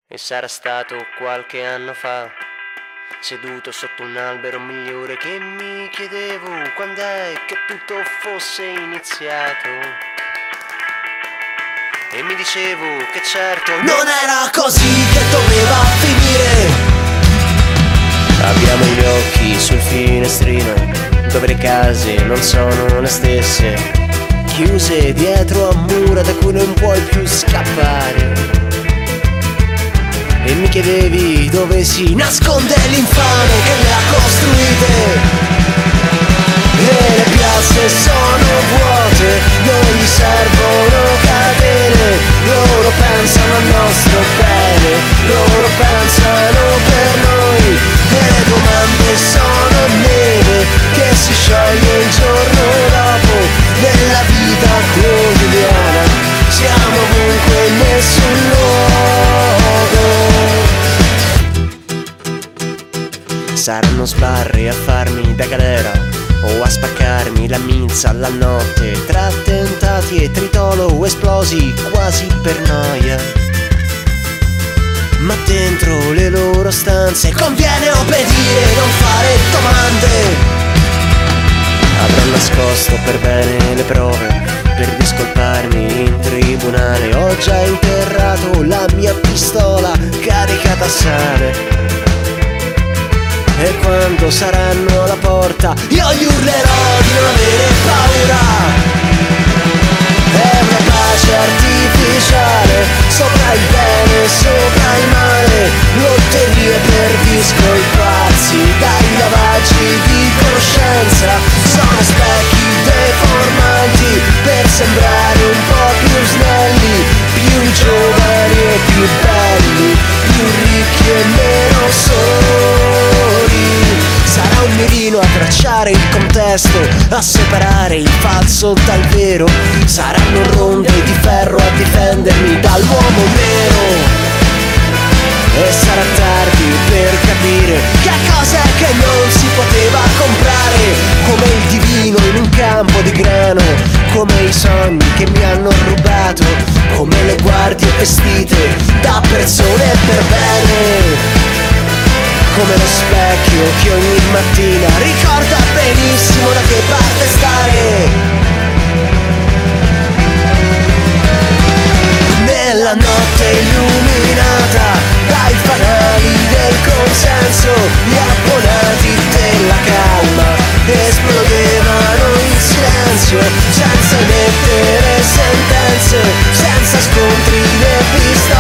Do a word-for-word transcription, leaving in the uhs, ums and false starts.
E sarà stato qualche anno fa, seduto sotto un albero migliore, che mi chiedevo quando è che tutto fosse iniziato. E mi dicevo che certo non era così che doveva finire. Abbiamo gli occhi sul finestrino, dove le case non sono le stesse, chiuse dietro a mura da cui non puoi più scappare. E mi chiedevi dove si nasconde l'infame che le ha costruite. E le piazze sono vuote, non gli servono catene. Loro pensano al nostro bene, loro pensano per noi. E le domande sono neve che si scioglie il giorno dopo. Nella vita quotidiana siamo ovunque in nessun luogo. Saranno sbarre a farmi da galera o a spaccarmi la minza alla notte, tra attentati e tritolo esplosi quasi per noia. Ma dentro le loro stanze conviene obbedire, non fare domande. Avrò nascosto per bene le prove per discolparmi in tribunale. Ho già interrato la mia pistola caricata a sale. E quando saranno alla porta io gli urlerò di non avere paura. È una pace artificiale, sopra il bene, sopra il male. Lotterie per discolparsi dai lavaggi di coscienza. Sono specchi deformanti per sembrare un po' più snelli, più giovani e più belli, più ricchi e meno soli. Sarà un mirino a tracciare il contesto, a separare il falso dal vero. Saranno ronde di ferro a difendermi dall'uomo nero. E sarà tardi per capire che cosa è che non si poteva comprare, come il divino in un campo di grano, come i sogni che mi hanno rubato, come le guardie vestite da persone per bene, come lo specchio che ogni mattina ricorda benissimo da che parte stare. Nella notte illuminata dai fanali del consenso, gli abbonati della calma esplodevano in silenzio, senza emettere sentenze, senza scontri né pista.